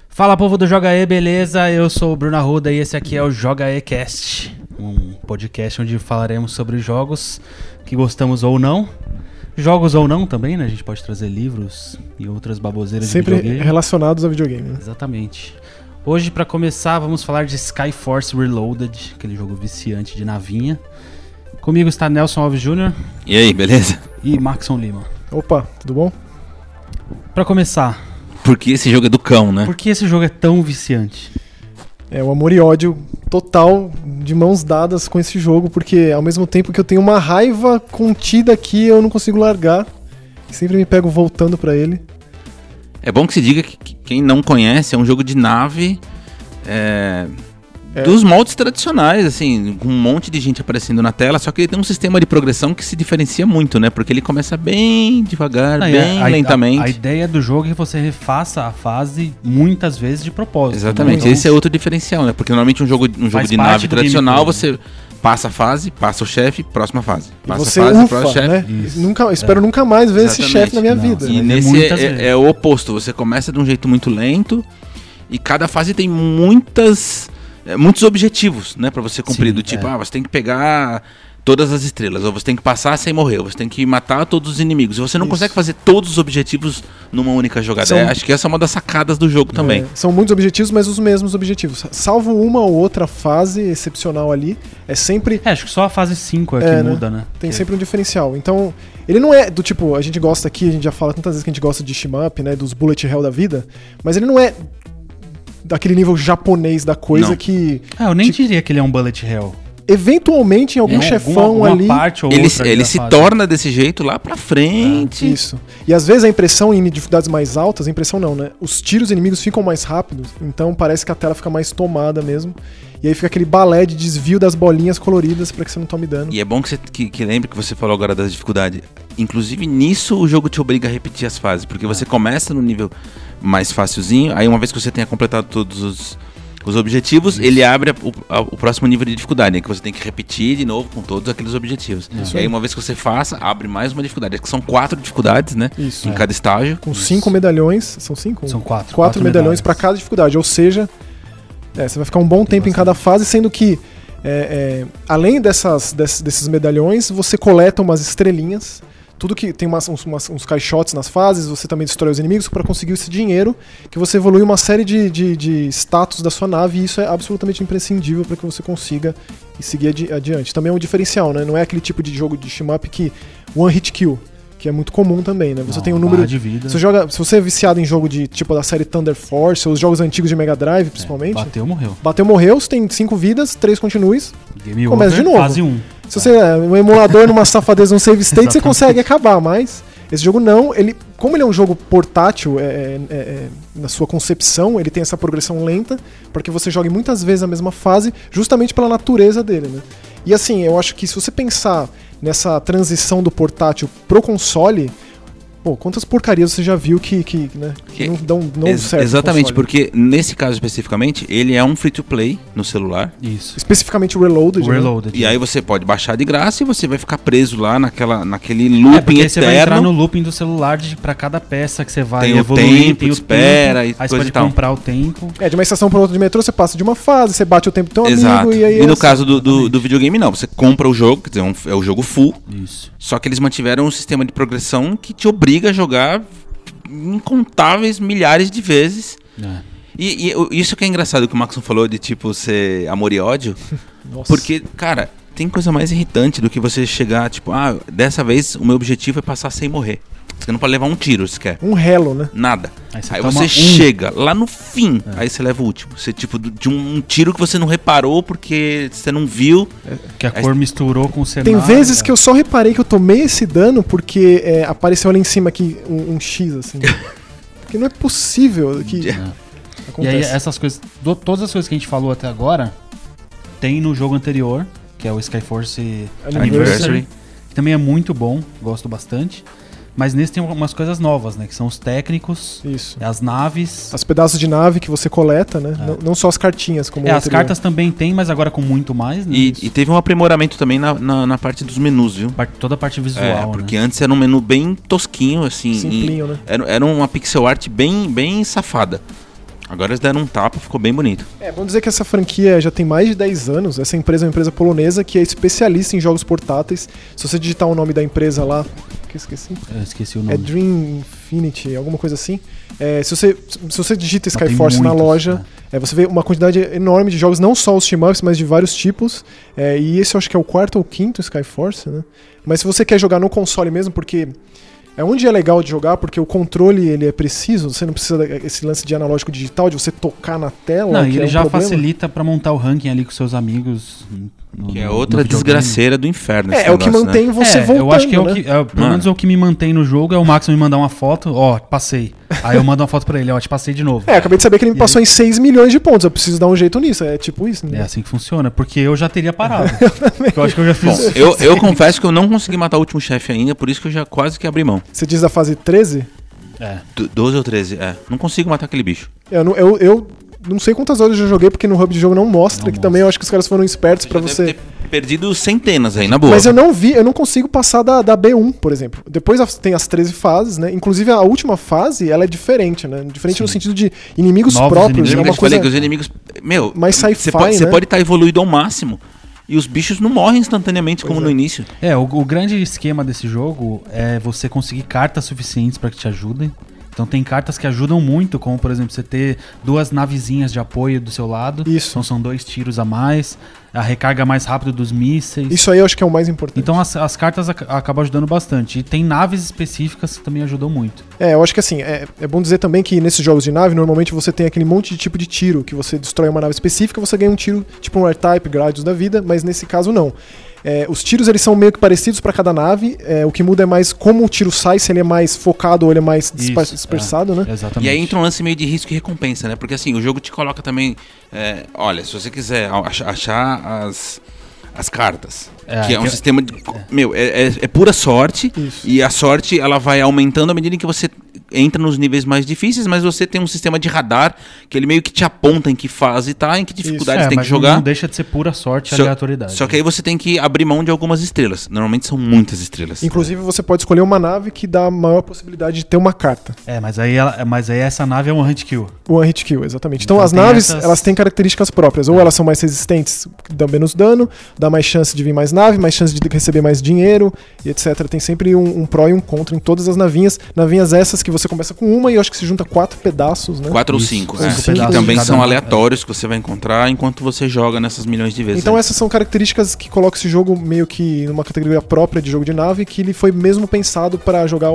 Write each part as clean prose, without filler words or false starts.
Fala, povo do Joga E, beleza? Eu sou o Bruno Arruda e esse aqui é o Joga E Cast, um podcast onde falaremos sobre jogos que gostamos ou não. Jogos ou não também, né? A gente pode trazer livros e outras baboseiras sempre de videogame. Relacionados a videogame, né? Exatamente. Hoje, pra começar, vamos falar de Skyforce Reloaded, aquele jogo viciante de navinha. Comigo está Nelson Alves Jr. E aí, beleza? E Maxon Lima. Opa, tudo bom? Pra começar, Porque esse jogo é do cão, né? por que esse jogo é tão viciante? É o amor e ódio total de mãos dadas com esse jogo, porque ao mesmo tempo que eu tenho uma raiva contida aqui, eu não consigo largar. Sempre me pego voltando pra ele. É bom que se diga que quem não conhece é um jogo de nave dos moldes tradicionais, assim, com um monte de gente aparecendo na tela, só que ele tem um sistema de progressão que se diferencia muito, né? Porque ele começa bem devagar, bem lentamente. A ideia do jogo é que você refaça a fase muitas vezes de propósito. Exatamente, né? esse é outro diferencial, né? Porque normalmente um jogo de nave tradicional, você passa a fase, passa o chefe, próxima fase. Passa você a fase, ufa, próximo chefe. né? Espero nunca mais ver esse chefe na minha vida. E Né? nesse é o oposto, você começa de um jeito muito lento e cada fase tem muitos objetivos, né, pra você cumprir. Sim, do tipo, você tem que pegar todas as estrelas, ou você tem que passar sem morrer, ou você tem que matar todos os inimigos. E você não consegue fazer todos os objetivos numa única jogada. Acho que essa é uma das sacadas do jogo também. São muitos objetivos, mas os mesmos objetivos. Salvo uma ou outra fase excepcional ali, é sempre... acho que só a fase 5 é que muda, né? Tem sempre um diferencial. Então, ele não é do tipo, a gente gosta aqui, a gente já fala tantas vezes que a gente gosta de shmup, né, dos bullet hell da vida, mas ele não é daquele nível japonês da coisa que... eu nem diria que ele é um bullet hell. Eventualmente, em algum chefão ali... Parte ou ele se torna desse jeito lá pra frente. Isso. E às vezes a impressão em dificuldades mais altas, a impressão não, né? Os tiros inimigos ficam mais rápidos, então parece que a tela fica mais tomada mesmo. E aí fica aquele balé de desvio das bolinhas coloridas pra que você não tome dano. E é bom que lembre que você falou agora das dificuldades. Inclusive nisso o jogo te obriga a repetir as fases, porque você começa no nível mais facilzinho, aí uma vez que você tenha completado todos os objetivos, ele abre o próximo nível de dificuldade, né? Que você tem que repetir de novo com todos aqueles objetivos. E aí uma vez que você faça, abre mais uma dificuldade. Que são 4 dificuldades, né? Isso. Em cada estágio. Com 5 medalhões, são 5? São 4. 4 medalhões pra cada dificuldade, ou seja, você vai ficar um bom tempo em cada fase, sendo que além desses medalhões, você coleta umas estrelinhas. Tudo que tem uns caixotes nas fases, você também destrói os inimigos para conseguir esse dinheiro, que você evolui uma série de status da sua nave, e isso é absolutamente imprescindível para que você consiga seguir adiante. Também é um diferencial, né? Não é aquele tipo de jogo de shmup que one hit kill, que é muito comum também, né? Você tem um número de vida. Se você é viciado em jogo de tipo da série Thunder Force, ou os jogos antigos de Mega Drive, principalmente. Bateu, morreu, você tem 5 vidas, 3 continues. Começa de novo. Fase 1. Se você é um emulador numa safadeza, um save state, você consegue acabar, mas esse jogo não. Como ele é um jogo portátil, na sua concepção, ele tem essa progressão lenta, para que você jogue muitas vezes a mesma fase, justamente pela natureza dele, né? E assim, eu acho que se você pensar nessa transição do portátil pro console, quantas porcarias você já viu que não dão certo. Exatamente, porque nesse caso especificamente, ele é um free-to-play no celular. Isso. Especificamente o Reloaded. O Reloaded. E aí você pode baixar de graça e você vai ficar preso lá naquele looping eterno. Você vai entrar no looping do celular pra cada peça que você vai tem evoluir. Tem o espera e aí coisa você pode e tal. comprar o tempo. De uma estação pra outra de metrô, você passa de uma fase, você bate o tempo do teu amigo e aí... E no caso do videogame, não. Você compra o jogo, quer dizer, é o jogo full. Isso. Só que eles mantiveram um sistema de progressão que te obriga a jogar incontáveis milhares de vezes. E isso que é engraçado que o Maxon falou de tipo ser amor e ódio. Porque, cara, tem coisa mais irritante do que você chegar, tipo, dessa vez o meu objetivo é passar sem morrer. Você não pode levar um tiro, se quer. Um relo, né? Nada. Aí você chega lá no fim, aí você leva o último. Você, tipo, de um tiro que você não reparou porque você não viu. Que a cor misturou com o cenário. Tem vezes que eu só reparei que eu tomei esse dano porque apareceu ali em cima aqui um X, assim. Porque não é possível que acontece. E aí essas coisas, todas as coisas que a gente falou até agora, tem no jogo anterior, que é o Skyforce Anniversary, que também é muito bom, gosto bastante. Mas nesse tem umas coisas novas, né? Que são os técnicos, as naves. Os pedaços de nave que você coleta, né? Não só as cartinhas, como as cartas também tem, mas agora com muito mais, né? E teve um aprimoramento também na parte dos menus, viu? Toda a parte visual, porque antes era um menu bem tosquinho, assim. Simplinho, né? Era uma pixel art bem safada. Agora eles deram um tapa, ficou bem bonito. Vamos dizer que essa franquia já tem mais de 10 anos. Essa empresa é uma empresa polonesa que é especialista em jogos portáteis. Se você digitar o nome da empresa lá... que eu esqueci? Eu esqueci o nome. É Dream Infinity, alguma coisa assim. Se você digita Skyforce na loja, você vê uma quantidade enorme de jogos, não só os team-ups, mas de vários tipos. E esse eu acho que é o 4º ou 5º Skyforce, né? Mas se você quer jogar no console mesmo, porque... onde é legal de jogar, porque o controle ele é preciso, você não precisa desse lance de analógico digital, de você tocar na tela. Não, e ele já facilita pra montar o ranking ali com seus amigos. Que é outra desgraceira do inferno. É o que mantém você voltando, eu acho que né? Pelo menos é o que me mantém no jogo, é o Max me mandar uma foto, passei. Aí eu mando uma foto pra ele, te passei de novo. Acabei de saber que ele me passou em 6 milhões de pontos, eu preciso dar um jeito nisso, é tipo isso, né? É assim que funciona, porque eu já teria parado. eu acho que eu já fiz. Bom, eu confesso que eu não consegui matar o último chefe ainda, por isso que eu já quase que abri mão. Você diz a fase 13? 12 ou 13, não consigo matar aquele bicho. Eu não sei quantas horas eu já joguei, porque no hub de jogo não mostra, também eu acho que os caras foram espertos pra você... Deve ter perdido centenas aí, na boa. Mas eu não consigo passar da B1, por exemplo. Depois tem as 13 fases, né? Inclusive a última fase, ela é diferente, né? Diferente no sentido de inimigos Novos próprios. Inimigos. É uma coisa... falei que os inimigos... mais sci-fi, Você pode estar evoluído ao máximo. E os bichos não morrem instantaneamente como no início. O grande esquema desse jogo é você conseguir cartas suficientes pra que te ajudem. Então tem cartas que ajudam muito, como por exemplo, você ter 2 navezinhas de apoio do seu lado. Isso. Então são 2 tiros a mais, a recarga mais rápido dos mísseis. Isso aí eu acho que é o mais importante. Então as cartas acabam ajudando bastante. E tem naves específicas que também ajudam muito. Eu acho que assim, é bom dizer também que nesses jogos de nave, normalmente você tem aquele monte de tipo de tiro, que você destrói uma nave específica, você ganha um tiro, tipo um R-Type, Gradius da vida, mas nesse caso não. Os tiros eles são meio que parecidos para cada nave, o que muda é mais como o tiro sai, se ele é mais focado ou ele é mais dispersado, né? Exatamente. E aí entra um lance meio de risco e recompensa, né? Porque assim, o jogo te coloca também... olha, se você quiser achar as cartas, que é um sistema de... é pura sorte. Isso. E a sorte ela vai aumentando à medida em que você entra nos níveis mais difíceis, mas você tem um sistema de radar que ele meio que te aponta em que fase tá, em que dificuldade você tem que jogar. Não deixa de ser pura sorte e aleatoriedade. Só que aí você tem que abrir mão de algumas estrelas. Normalmente são muitas estrelas. Inclusive você pode escolher uma nave que dá a maior possibilidade de ter uma carta. Mas aí essa nave é um hunt kill. O hunt kill, exatamente. Então as naves, elas têm características próprias. Ou elas são mais resistentes, dão menos dano, dá mais chance de vir mais nave, mais chance de receber mais dinheiro, e etc. Tem sempre um pró e um contra em todas as navinhas. Navinhas essas que você começa com uma e eu acho que se junta 4 pedaços, né? 4 ou 5, que também são aleatórios que você vai encontrar enquanto você joga nessas milhões de vezes. Então essas são características que colocam esse jogo meio que numa categoria própria de jogo de nave, que ele foi mesmo pensado para jogar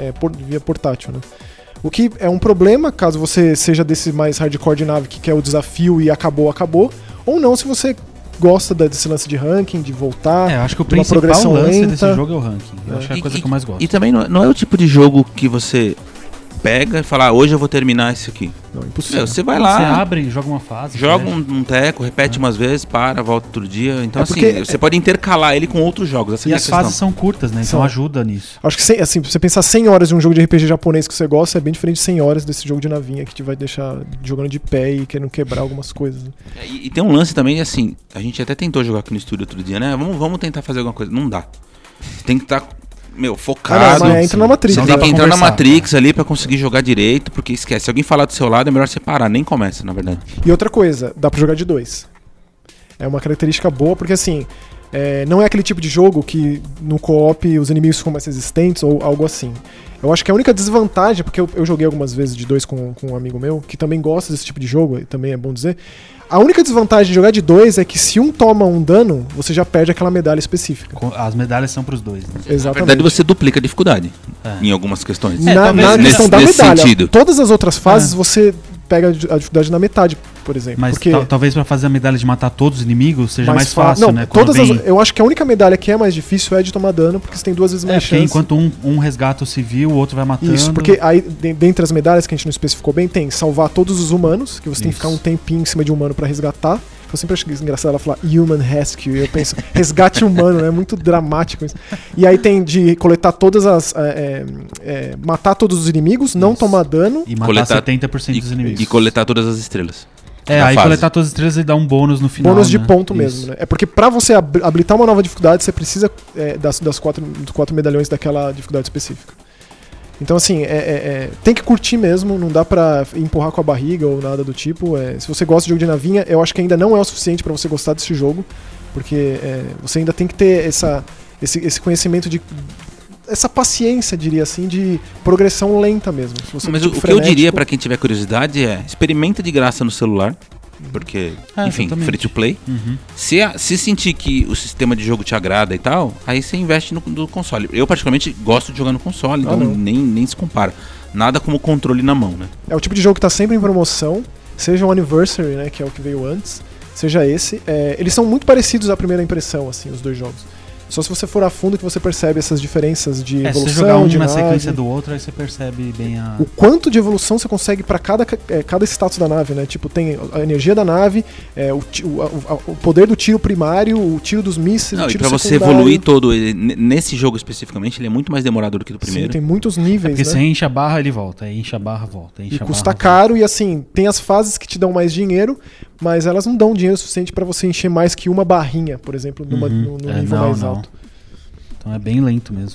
via portátil, né? O que é um problema caso você seja desse mais hardcore de nave que quer o desafio e acabou, ou não se você gosta desse lance de ranking, de voltar, eu acho que o de uma principal progressão lance lenta. desse jogo é o ranking. Eu acho que é a coisa que eu mais gosto. E também não é o tipo de jogo que você pega e fala, hoje eu vou terminar esse aqui. Não, impossível. Você vai lá, você abre, joga uma fase, joga um teco, repete umas vezes, volta outro dia. Então assim, você pode intercalar ele com outros jogos. Essa e as fases são curtas, né? Então ajuda nisso. Acho que assim, você pensar 100 horas de um jogo de RPG japonês que você gosta é bem diferente de 100 horas desse jogo de navinha que te vai deixar jogando de pé e querendo quebrar algumas coisas. Né? E tem um lance também, assim, a gente até tentou jogar aqui no estúdio outro dia, né? Vamos tentar fazer alguma coisa. Não dá. Você tem que estar... focado. Entra na Matrix. Você tem que entrar na Matrix ali pra conseguir jogar direito, porque esquece, se alguém falar do seu lado é melhor você parar, nem começa, na verdade. E outra coisa, dá pra jogar de 2. É uma característica boa, porque assim, não é aquele tipo de jogo que no co-op os inimigos ficam mais resistentes ou algo assim. Eu acho que a única desvantagem, porque eu joguei algumas vezes de 2 com um amigo meu, que também gosta desse tipo de jogo, e também é bom dizer, a única desvantagem de jogar de 2 é que se um toma um dano, você já perde aquela medalha específica. As medalhas são pros dois, né? Exatamente. Na verdade, você duplica a dificuldade em algumas questões. Na questão da medalha. Sentido. Todas as outras fases, você pega a dificuldade na metade, por exemplo. Mas porque talvez pra fazer a medalha de matar todos os inimigos seja mais fácil, não, né? Eu acho que a única medalha que é mais difícil é de tomar dano, porque você tem 2 vezes mais chance. Enquanto um resgata o civil, o outro vai matando. Isso, porque aí, dentre as medalhas que a gente não especificou bem, tem salvar todos os humanos, que você tem que ficar um tempinho em cima de um humano pra resgatar. Eu sempre acho engraçado ela falar Human Rescue. Eu penso, resgate humano, é muito dramático isso. E aí tem de coletar todas as... matar todos os inimigos, não tomar dano. E matar 70% dos inimigos. E coletar todas as estrelas. Aí coletar todas as estrelas e dar um bônus no final. Bônus de ponto mesmo, né? É porque pra você habilitar uma nova dificuldade, você precisa das 4 medalhões daquela dificuldade específica. Então, assim, tem que curtir mesmo, não dá pra empurrar com a barriga ou nada do tipo. Se você gosta de jogo de navinha, eu acho que ainda não é o suficiente pra você gostar desse jogo, porque você ainda tem que ter esse conhecimento de... essa paciência, diria assim, de progressão lenta mesmo. Mas o que eu diria pra quem tiver curiosidade experimenta de graça no celular, porque, enfim, exatamente. Free to play. Se sentir que o sistema de jogo te agrada e tal, aí você investe no console. Eu particularmente gosto de jogar no console, então nem se compara. Nada como controle na mão, né? É o tipo de jogo que tá sempre em promoção, seja o Anniversary, né, que é o que veio antes, seja esse. Eles são muito parecidos à primeira impressão, assim, os dois jogos. Só se você for a fundo que você percebe essas diferenças de evolução. Se você jogar de na nave, sequência do outro, aí você percebe bem o quanto de evolução você consegue para cada status da nave, né? Tipo, tem a energia da nave, o poder do tiro primário, o tiro dos mísseis, o tiro secundário. Pra você evoluir todo, nesse jogo especificamente, ele é muito mais demorado do que do primeiro. Sim, tem muitos níveis, porque né? você enche a barra, ele volta. Aí enche a barra, volta. E custa caro, e assim, tem as fases que te dão mais dinheiro, mas elas não dão dinheiro suficiente para você encher mais que uma barrinha, por exemplo, no nível mais alto. Então é bem lento mesmo.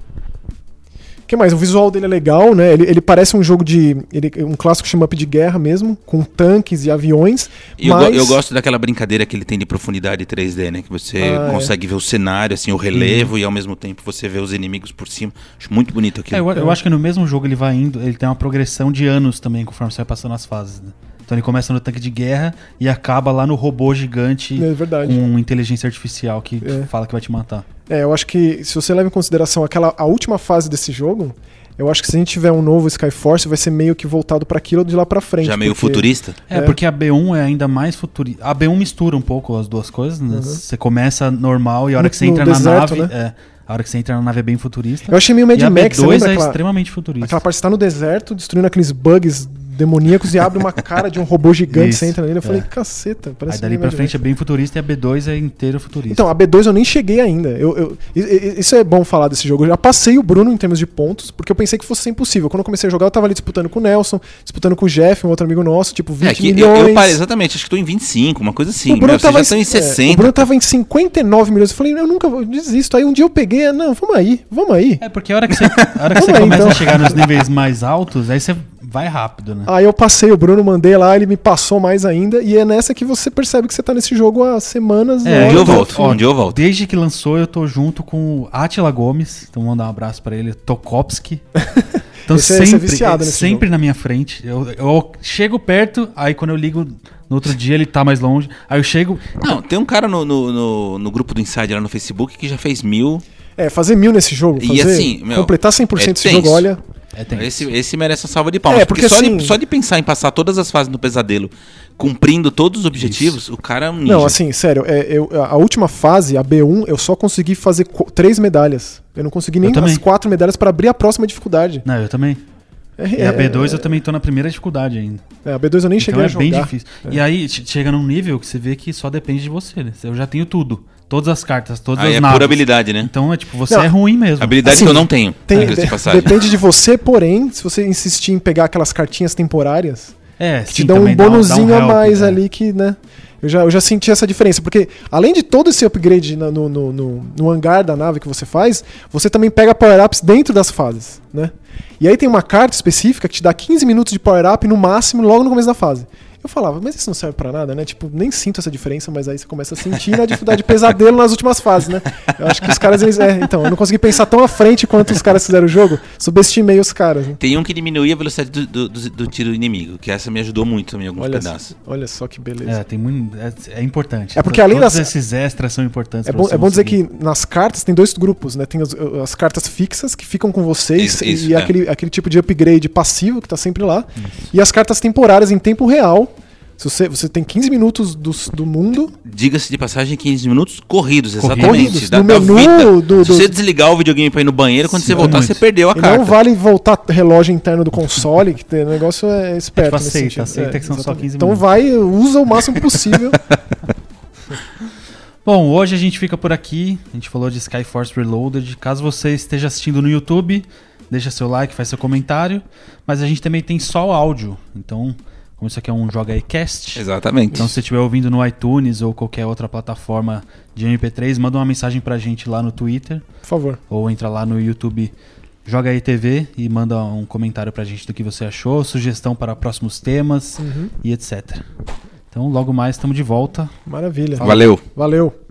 O que mais? O visual dele é legal, né? Ele parece um jogo um clássico shmup de guerra mesmo, com tanques e aviões. Eu gosto daquela brincadeira que ele tem de profundidade 3D, né? Que você consegue ver o cenário, assim, o relevo, e ao mesmo tempo você vê os inimigos por cima. Acho muito bonito aquilo. Eu acho que no mesmo jogo ele tem uma progressão de anos também, conforme você vai passando as fases, né? Então ele começa no tanque de guerra e acaba lá no robô gigante com inteligência artificial que fala que vai te matar. Eu acho que se você leva em consideração a última fase desse jogo, eu acho que se a gente tiver um novo Skyforce, vai ser meio que voltado para aquilo de lá para frente. Já meio futurista? Porque a B1 é ainda mais futurista. A B1 mistura um pouco as duas coisas, né? Você começa normal e a hora que você entra deserto, na nave... né? A hora que você entra na nave é bem futurista. Eu achei meio Mad Max, a B2 é extremamente futurista. Aquela parte que você tá no deserto, destruindo aqueles bugs demoníacos e abre uma cara de um robô gigante, você entra nele. Eu falei, caceta, parece. Aí dali pra frente é bem futurista e a B2 é inteiro futurista. Então, a B2 eu nem cheguei ainda. Isso é bom falar desse jogo. Eu já passei o Bruno em termos de pontos, porque eu pensei que fosse impossível. Quando eu comecei a jogar, eu tava ali disputando com o Nelson, disputando com o Jeff, um outro amigo nosso, tipo 20 milhões. Eu parei, exatamente, acho que tô em 25, uma coisa assim. O Bruno tava já em 60. O Bruno tava em 59 milhões. Eu falei, eu nunca desisto. Aí um dia eu peguei, não, vamos aí. Porque a hora que você começa a chegar nos níveis mais altos, aí você vai rápido, né? Aí eu passei o Bruno, mandei lá, ele me passou mais ainda, e é nessa que você percebe que você tá nesse jogo há semanas. Um dia eu volto. Desde que lançou, eu tô junto com o Átila Gomes, então vou mandar um abraço pra ele, Tokopski. Então sempre na minha frente. Eu chego perto, aí quando eu ligo no outro dia ele tá mais longe, aí eu chego... Não, tem um cara no grupo do Insider lá no Facebook que já fez 1000... fazer 1000 nesse jogo, completar 100% desse jogo, olha... Esse merece uma salva de palmas. Porque só de pensar em passar todas as fases do pesadelo, cumprindo todos os objetivos, o cara é um ninja. Não, assim, sério, a última fase, a B1, eu só consegui fazer 3 medalhas. Eu não consegui nem as 4 medalhas para abrir a próxima dificuldade. Não, eu também. E a B2 eu também tô na primeira dificuldade ainda. A B2 eu nem cheguei a jogar. Então é bem difícil. E aí chega num nível que você vê que só depende de você, né? Eu já tenho tudo. Todas as cartas, todas as naves. É pura habilidade, né? Então você é ruim mesmo. Habilidade assim, que eu não tenho. Depende de você, porém, se você insistir em pegar aquelas cartinhas temporárias, que te dão um bonuzinho a mais ali que, né? Eu já senti essa diferença, porque além de todo esse upgrade no hangar da nave que você faz, você também pega power-ups dentro das fases, né? E aí tem uma carta específica que te dá 15 minutos de power-up no máximo logo no começo da fase. Eu falava, mas isso não serve pra nada, né? Tipo, nem sinto essa diferença, mas aí você começa a sentir na dificuldade de pesadelo nas últimas fases, né? Eu acho que os caras, então, eu não consegui pensar tão à frente quanto os caras fizeram o jogo, subestimei os caras. Né? Tem um que diminuía a velocidade do tiro inimigo, que essa me ajudou muito também em alguns pedaços. Olha só que beleza. Tem muito, é importante. É porque além todos esses extras são importantes. É bom dizer que nas cartas tem 2 grupos, né? Tem as cartas fixas que ficam com vocês e aquele tipo de upgrade passivo que tá sempre lá. Isso. E as cartas temporárias em tempo real. Se você tem 15 minutos do mundo... Diga-se de passagem, 15 minutos corridos, exatamente. No menu Se você desligar o videogame pra ir no banheiro, quando você voltar, você perdeu a carta. Não vale voltar relógio interno do console, que o negócio é esperto. Aceita que são só 15 então minutos. Usa o máximo possível. Bom, hoje a gente fica por aqui. A gente falou de Skyforce Reloaded. Caso você esteja assistindo no YouTube, deixa seu like, faz seu comentário. Mas a gente também tem só o áudio, então... Como isso aqui é um Joga aí Cast. Exatamente. Então se você estiver ouvindo no iTunes ou qualquer outra plataforma de MP3, manda uma mensagem pra gente lá no Twitter. Por favor. Ou entra lá no YouTube Joga aí TV e manda um comentário pra gente do que você achou, sugestão para próximos temas e etc. Então, logo mais estamos de volta. Maravilha. Valeu. Valeu.